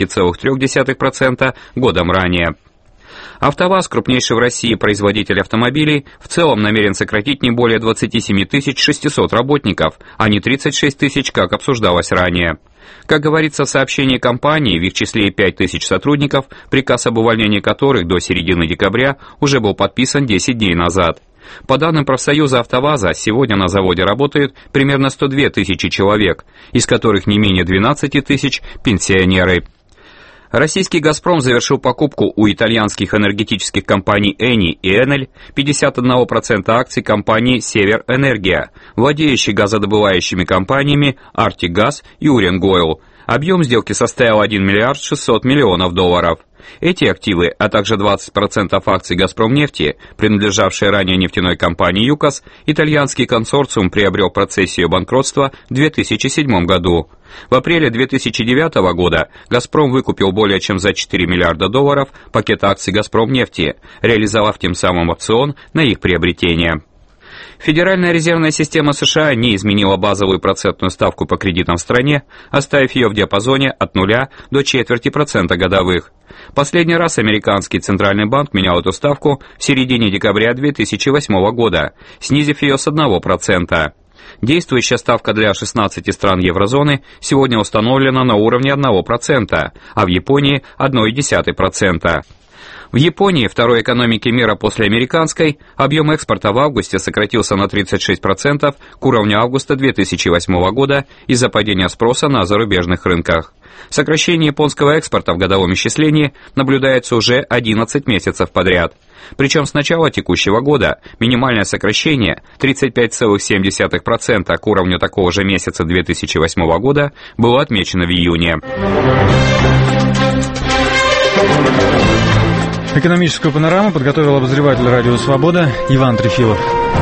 13,3% годом ранее. АвтоВАЗ, крупнейший в России производитель автомобилей, в целом намерен сократить не более 27 600 работников, а не 36 тысяч, как обсуждалось ранее. Как говорится в сообщении компании, в их числе и 5 тысяч сотрудников, приказ об увольнении которых до середины декабря уже был подписан 10 дней назад. По данным профсоюза АвтоВАЗа, сегодня на заводе работает примерно 102 тысячи человек, из которых не менее 12 тысяч – пенсионеры. Российский «Газпром» завершил покупку у итальянских энергетических компаний «Эни» и «Энель» 51% акций компании «Север-Энергия», владеющей газодобывающими компаниями «Артигаз» и «Уренгойл». Объем сделки составил 1 миллиард 600 миллионов долларов. Эти активы, а также 20% акций «Газпромнефти», принадлежавшие ранее нефтяной компании «ЮКОС», итальянский консорциум приобрел в процессе ее банкротства в 2007 году. В апреле 2009 года «Газпром» выкупил более чем за 4 миллиарда долларов пакет акций «Газпромнефти», реализовав тем самым опцион на их приобретение. Федеральная резервная система США не изменила базовую процентную ставку по кредитам в стране, оставив ее в диапазоне от 0 до 0,25% годовых. Последний раз американский центральный банк менял эту ставку в середине декабря 2008 года, снизив ее с 1%. Действующая ставка для 16 стран еврозоны сегодня установлена на уровне 1%, а в Японии 0,1%. В Японии, второй экономике мира после американской, объем экспорта в августе сократился на 36% к уровню августа 2008 года из-за падения спроса на зарубежных рынках. Сокращение японского экспорта в годовом исчислении наблюдается уже 11 месяцев подряд. Причем с начала текущего года минимальное сокращение 35,7% к уровню такого же месяца 2008 года было отмечено в июне. Экономическую панораму подготовил обозреватель «Радио Свобода» Иван Трефилов.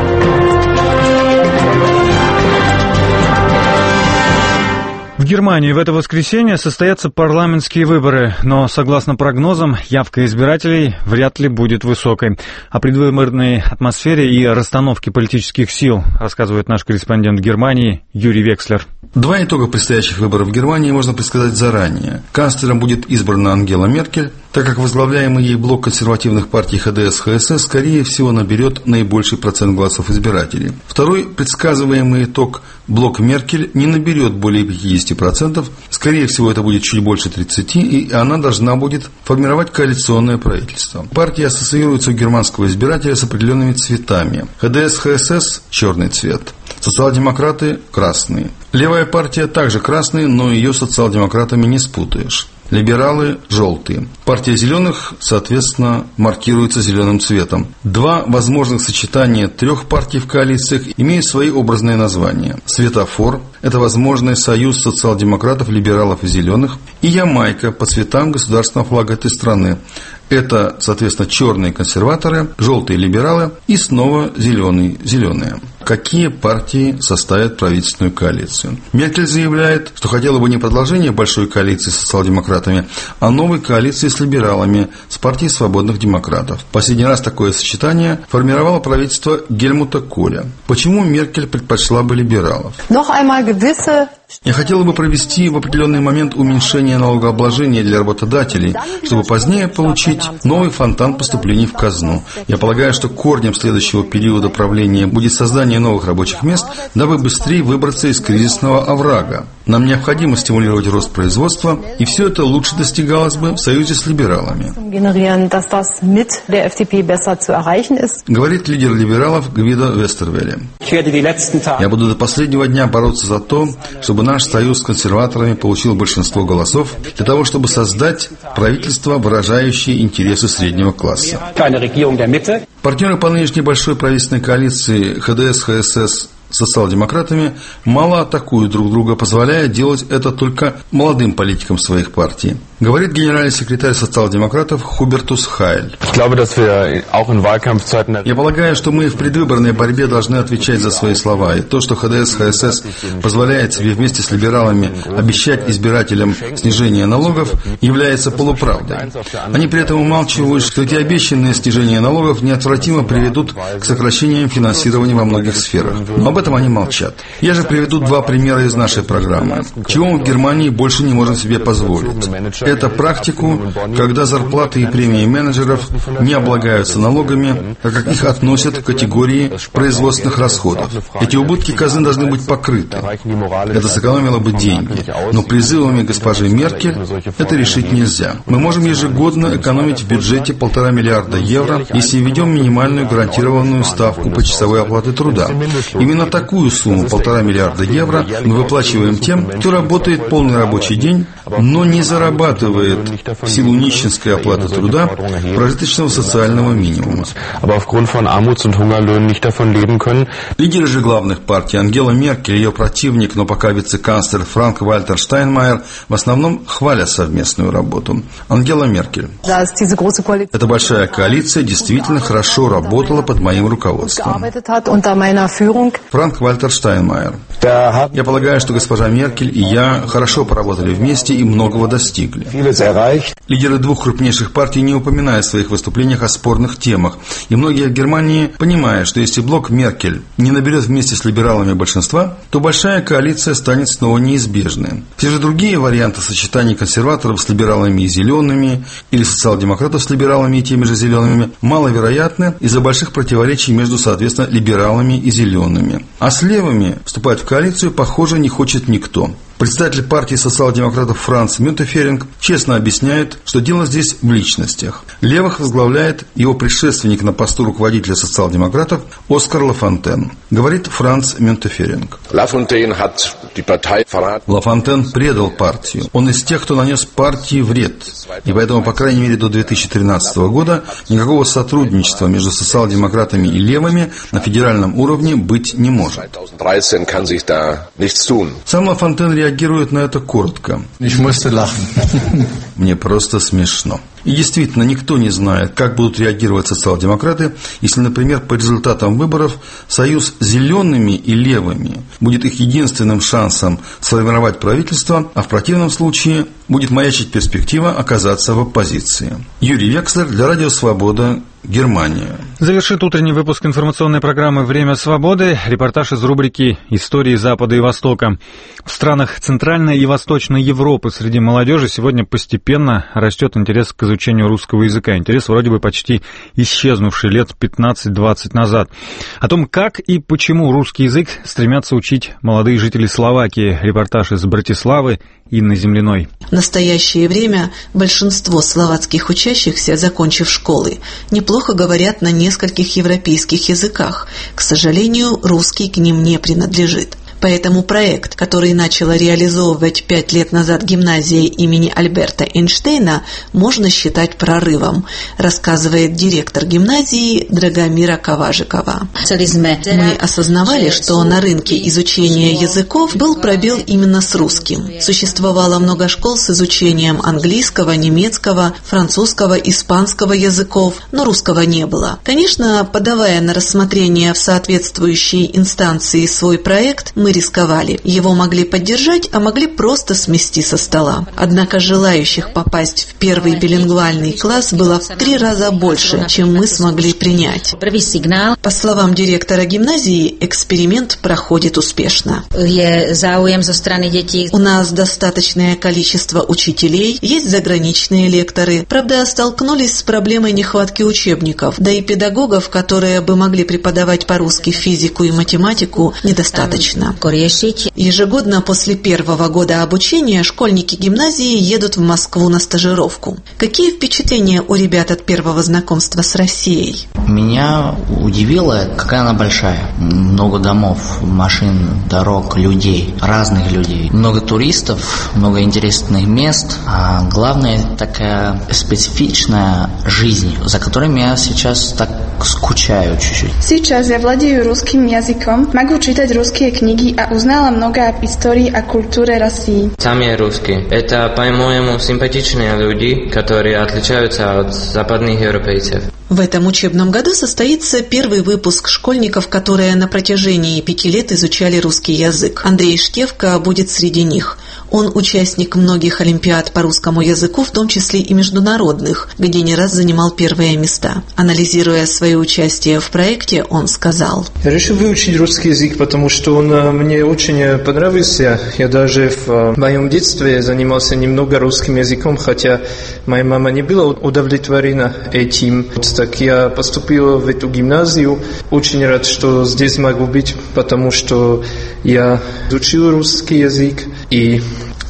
В Германии в это воскресенье состоятся парламентские выборы, но, согласно прогнозам, явка избирателей вряд ли будет высокой. О предвыборной атмосфере и расстановке политических сил рассказывает наш корреспондент в Германии Юрий Векслер. Два итога предстоящих выборов в Германии можно предсказать заранее. Канцлером будет избрана Ангела Меркель, так как возглавляемый ей блок консервативных партий ХДС-ХСС скорее всего наберет наибольший процент голосов избирателей. Второй предсказываемый итог – блок Меркель не наберет более 50%, скорее всего это будет чуть больше 30%, и она должна будет формировать коалиционное правительство. Партии ассоциируются у германского избирателя с определенными цветами. ХДС-ХСС – черный цвет, социал-демократы – красный. Левая партия также красный, но ее с социал-демократами не спутаешь. Либералы – желтые. Партия зеленых, соответственно, маркируется зеленым цветом. Два возможных сочетания трех партий в коалициях имеют свои образные названия. Светофор – это возможный союз социал-демократов, либералов и зеленых. И Ямайка по цветам государственного флага этой страны. Это, соответственно, черные консерваторы, желтые либералы и снова зеленые. Какие партии составят правительственную коалицию? Меркель заявляет, что хотела бы не продолжение большой коалиции с социал-демократами, а новой коалиции с либералами, с партией свободных демократов. Последний раз такое сочетание формировало правительство Гельмута Коля. Почему Меркель предпочла бы либералов? Я хотела бы провести в определенный момент уменьшение налогообложения для работодателей, чтобы позднее получить новый фонтан поступлений в казну. Я полагаю, что корнем следующего периода правления будет создание новых рабочих мест, дабы быстрее выбраться из кризисного оврага. Нам необходимо стимулировать рост производства, и все это лучше достигалось бы в союзе с либералами. Говорит лидер либералов Гвидо Вестервеле. Я буду до последнего дня бороться за то, чтобы наш союз с консерваторами получил большинство голосов, для того, чтобы создать правительство, выражающее интересы среднего класса. Партнеры по нынешней большой правительственной коалиции ХДС-ХСС с социал-демократами мало атакуют друг друга, позволяя делать это только молодым политикам своих партий. Говорит генеральный секретарь социал-демократов Хубертус Хайль. Я полагаю, что мы в предвыборной борьбе должны отвечать за свои слова. И то, что ХДС-ХСС позволяет себе вместе с либералами обещать избирателям снижение налогов, является полуправдой. Они при этом умалчивают, что эти обещанные снижения налогов неотвратимо приведут к сокращениям финансирования во многих сферах. Но об этом они молчат. Я же приведу два примера из нашей программы. Чего мы в Германии больше не можем себе позволить. Это практику, когда зарплаты и премии менеджеров не облагаются налогами, так как их относят к категории производственных расходов. Эти убытки казны должны быть покрыты. Это сэкономило бы деньги. Но призывами госпожи Меркель это решить нельзя. Мы можем ежегодно экономить в бюджете 1,5 миллиарда евро, если введем минимальную гарантированную ставку почасовой оплаты труда. Именно такую сумму, 1,5 миллиарда евро, мы выплачиваем тем, кто работает полный рабочий день, но не зарабатывает в силу нищенской оплаты труда прожиточного социального минимума. Лидеры же главных партий Ангела Меркель и ее противник, но пока вице-канцлер Франк-Вальтер Штайнмайер в основном хвалят совместную работу. Ангела Меркель. Эта большая коалиция действительно хорошо работала под моим руководством. Франк-Вальтер Штайнмайер. Я полагаю, что госпожа Меркель и я хорошо поработали вместе и многого достигли. Лидеры двух крупнейших партий не упоминают в своих выступлениях о спорных темах, и многие в Германии понимают, что если блок Меркель не наберет вместе с либералами большинства, то большая коалиция станет снова неизбежной. Все же другие варианты сочетаний консерваторов с либералами и зелеными, или социал-демократов с либералами и теми же зелеными, маловероятны из-за больших противоречий между, соответственно, либералами и зелеными. А с левыми вступать в коалицию, похоже, не хочет никто. Председатель партии социал-демократов Франц Мюнтеферинг честно объясняет, что дело здесь в личностях. Левых возглавляет его предшественник на посту руководителя социал-демократов Оскар Лафонтен. Говорит Франц Мюнтеферинг. Лафонтен предал партию. Он из тех, кто нанес партии вред. И поэтому, по крайней мере, до 2013 года никакого сотрудничества между социал-демократами и левыми на федеральном уровне быть не может. Сам Лафонтен реагирует на это коротко. Мне просто смешно. И действительно, никто не знает, как будут реагировать социал-демократы, если, например, по результатам выборов союз с зелеными и левыми будет их единственным шансом сформировать правительство, а в противном случае будет маячить перспектива оказаться в оппозиции. Юрий Векслер для Радио Свобода, Германия. Завершит утренний выпуск информационной программы «Время свободы» репортаж из рубрики «Истории Запада и Востока». В странах Центральной и Восточной Европы среди молодежи сегодня постепенно растет интерес к изучению русского языка. Интерес вроде бы почти исчезнувший лет 15-20 назад. О том, как и почему русский язык стремятся учить молодые жители Словакии. Репортаж из Братиславы Инны Земляной. В настоящее время большинство словацких учащихся, закончив школы, неплохо говорят на нескольких европейских языках. К сожалению, русский к ним не принадлежит. Поэтому проект, который начала реализовывать 5 лет назад гимназия имени Альберта Эйнштейна, можно считать прорывом, рассказывает директор гимназии Драгомира Коважикова. Мы осознавали, что на рынке изучения языков был пробел именно с русским. Существовало много школ с изучением английского, немецкого, французского, испанского языков, но русского не было. Конечно, подавая на рассмотрение в соответствующие инстанции свой проект, мы рисковали. Его могли поддержать, а могли просто смести со стола. Однако желающих попасть в первый билингвальный класс было в 3 раза больше, чем мы смогли принять. По словам директора гимназии, эксперимент проходит успешно. У нас достаточное количество учителей, есть заграничные лекторы. Правда, столкнулись с проблемой нехватки учебников, да и педагогов, которые бы могли преподавать по-русски физику и математику, недостаточно. Ежегодно после первого года обучения школьники гимназии едут в Москву на стажировку. Какие впечатления у ребят от первого знакомства с Россией? Меня удивило, какая она большая. Много домов, машин, дорог, людей, разных людей. Много туристов, много интересных мест. А главное, такая специфичная жизнь, за которой я сейчас так скучаю чуть-чуть. Сейчас я владею русским языком, могу читать русские книги, а узнала много об истории и культуре России. Сам я русский. Это, по-моему, симпатичные люди, которые отличаются от западных европейцев. В этом учебном году состоится первый выпуск школьников, которые на протяжении 5 лет изучали русский язык. Андрей Шкевко будет среди них. Он участник многих олимпиад по русскому языку, в том числе и международных, где не раз занимал первые места. Анализируя свое участие в проекте, он сказал: «Я решил выучить русский язык, потому что он мне очень понравился. Я даже в моем детстве занимался немного русским языком, хотя моя мама не была удовлетворена этим. Так я поступил в эту гимназию. Очень рад, что здесь могу быть, потому что я изучил русский язык и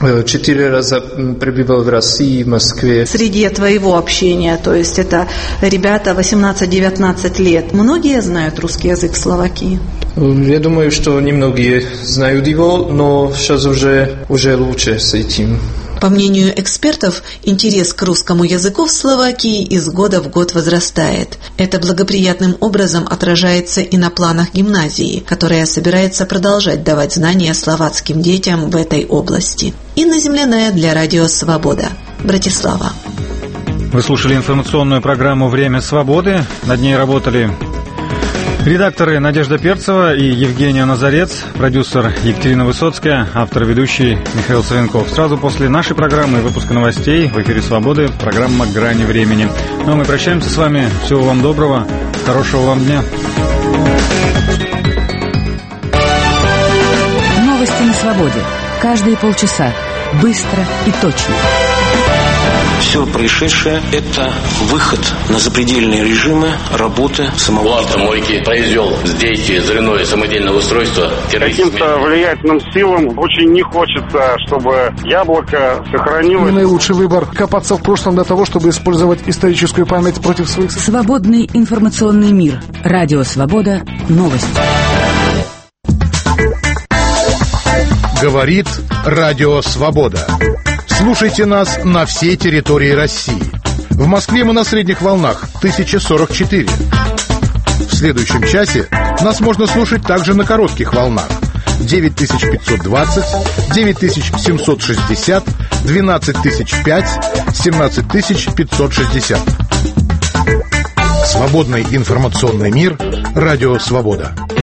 4 раза пребывал в России, в Москве. Среди твоего общения, то есть это ребята 18-19 лет, многие знают русский язык в Словакии? Я думаю, что немногие знают его, но сейчас уже лучше с этим. По мнению экспертов, интерес к русскому языку в Словакии из года в год возрастает. Это благоприятным образом отражается и на планах гимназии, которая собирается продолжать давать знания словацким детям в этой области. Инна Земляная для Радио Свобода. Братислава. Вы слушали информационную программу «Время свободы». Над ней работали редакторы Надежда Перцева и Евгения Назарец, продюсер Екатерина Высоцкая, автор и ведущий Михаил Савенков. Сразу после нашей программы и выпуска новостей в эфире «Свободы» программа «Грани времени». Ну а мы прощаемся с вами. Всего вам доброго, хорошего вам дня. Новости на свободе. Каждые полчаса. Быстро и точно. Все происшедшее – это выход на запредельные режимы работы самого План Самойки произвел действие взрывное самодельное устройство террористов. Каким-то влиятельным силам очень не хочется, чтобы яблоко сохранилось. Наилучший выбор – копаться в прошлом для того, чтобы использовать историческую память против своих... Свободный информационный мир. Радио Свобода. Новости. Говорит Радио Свобода. Слушайте нас на всей территории России. В Москве мы на средних волнах 1044. В следующем часе нас можно слушать также на коротких волнах 9520, 9760, 12005, 17560. Свободный информационный мир. Радио Свобода.